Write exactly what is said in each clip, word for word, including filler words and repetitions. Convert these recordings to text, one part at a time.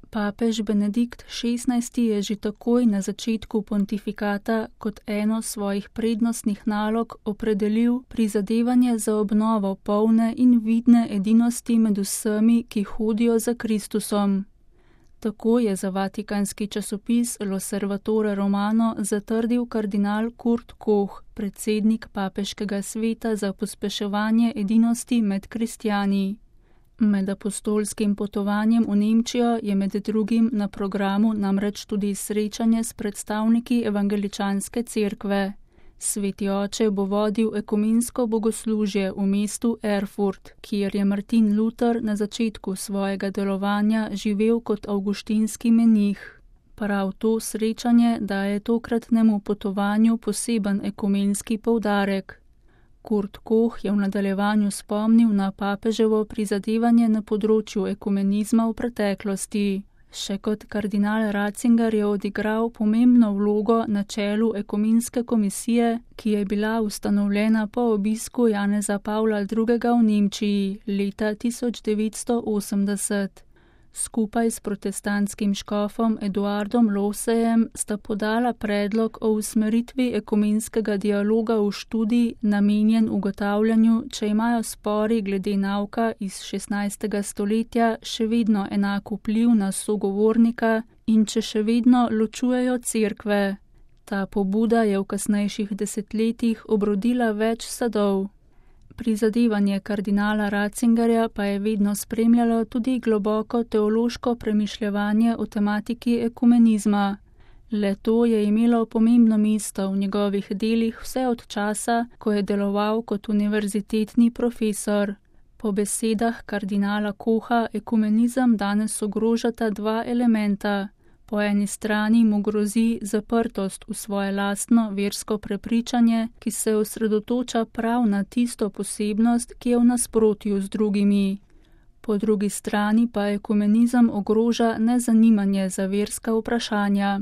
Papež Benedikt šestnajsti je že takoj na začetku pontifikata kot eno svojih prednostnih nalog opredelil prizadevanje za obnovo polne in vidne edinosti med vsemi, ki hodijo za Kristusom. Tako je za vatikanski časopis L'Osservatore Romano zatrdil kardinal Kurt Koch, predsednik papeškega sveta za pospeševanje edinosti med kristjani. Med apostolskim potovanjem v Nemčijo je med drugim na programu namreč tudi srečanje s predstavniki evangeličanske cerkve. Sveti oče bo vodil ekumensko bogoslužje v mestu Erfurt, kjer je Martin Luther na začetku svojega delovanja živel kot avguštinski menih. Prav to srečanje daje tokratnemu potovanju poseben ekumenski poudarek. Kurt Koch je v nadaljevanju spomnil na papeževo prizadevanje na področju ekumenizma v preteklosti. Še kot kardinal Ratzinger je odigral pomembno vlogo na čelu ekumenske komisije, ki je bila ustanovljena po obisku Janeza Pavla drugega v Nemčiji leta tisoč devetsto osemdeset. Skupaj s protestantskim škofom Eduardom Losejem sta podala predlog o usmeritvi ekumenskega dialoga v študij namenjen ugotavljanju, če imajo spori glede nauka iz šestnajstega stoletja še vedno enak vpliv na sogovornika in če še vedno ločujejo cerkve. Ta pobuda je v kasnejših desetletjih obrodila več sadov. Prizadevanje kardinala Ratzingerja pa je vedno spremljalo tudi globoko teološko premišljevanje o tematiki ekumenizma. Le to je imelo pomembno mesto v njegovih delih vse od časa, ko je deloval kot univerzitetni profesor. Po besedah kardinala Kocha ekumenizem danes ogrožata dva elementa. Po eni strani mu grozi zaprtost v svoje lastno versko prepričanje, ki se osredotoča prav na tisto posebnost, ki je v nasprotju z drugimi. Po drugi strani pa ekumenizem ogroža nezanimanje za verska vprašanja.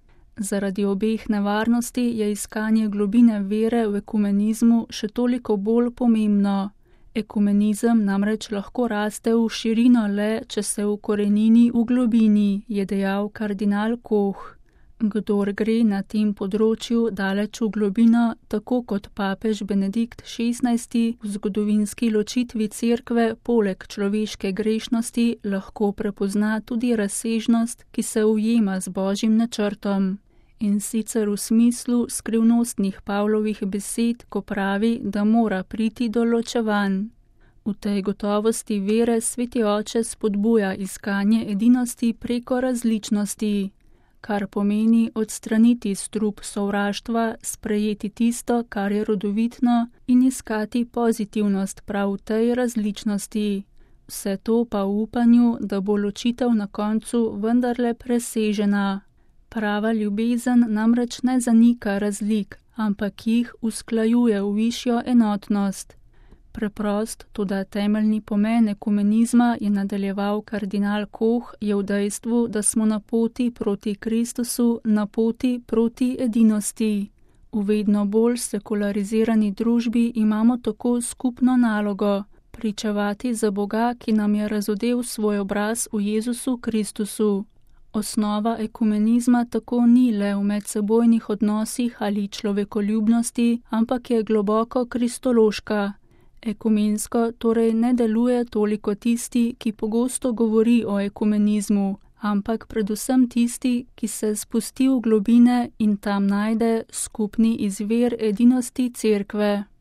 Zaradi obeh nevarnosti je iskanje globine vere v ekumenizmu še toliko bolj pomembno. Ekumenizem namreč lahko raste v širino le, če se ukorenini v globini, je dejal kardinal Koch. Kdor gre na tem področju daleč v globino, tako kot papež Benedikt šestnajsti v zgodovinski ločitvi cerkve poleg človeške grešnosti, lahko prepozna tudi razsežnost, ki se ujema z božjim načrtom. In sicer v smislu skrivnostnih Pavlovih besed, ko pravi, da mora priti do ločevanj. V tej gotovosti vere sveti oče spodbuja iskanje edinosti preko različnosti, kar pomeni odstraniti strup sovraštva, sprejeti tisto, kar je rodovitno, in iskati pozitivnost prav v tej različnosti. Vse to pa v upanju, da bo ločitev na koncu vendarle presežena. Prava ljubezen namreč ne zanika razlik, ampak jih usklajuje v višjo enotnost. Preprost, toda temeljni pomen ekumenizma, je nadaljeval kardinal Koch, je v dejstvu, da smo na poti proti Kristusu, na poti proti edinosti. V vedno bolj sekularizirani družbi imamo tako skupno nalogo, pričevati za Boga, ki nam je razodel svoj obraz v Jezusu Kristusu. Osnova ekumenizma tako ni le v medsebojnih odnosih ali človekoljubnosti, ampak je globoko kristološka. Ekumensko torej ne deluje toliko tisti, ki pogosto govori o ekumenizmu, ampak predvsem tisti, ki se spusti v globine in tam najde skupni izvir edinosti cerkve.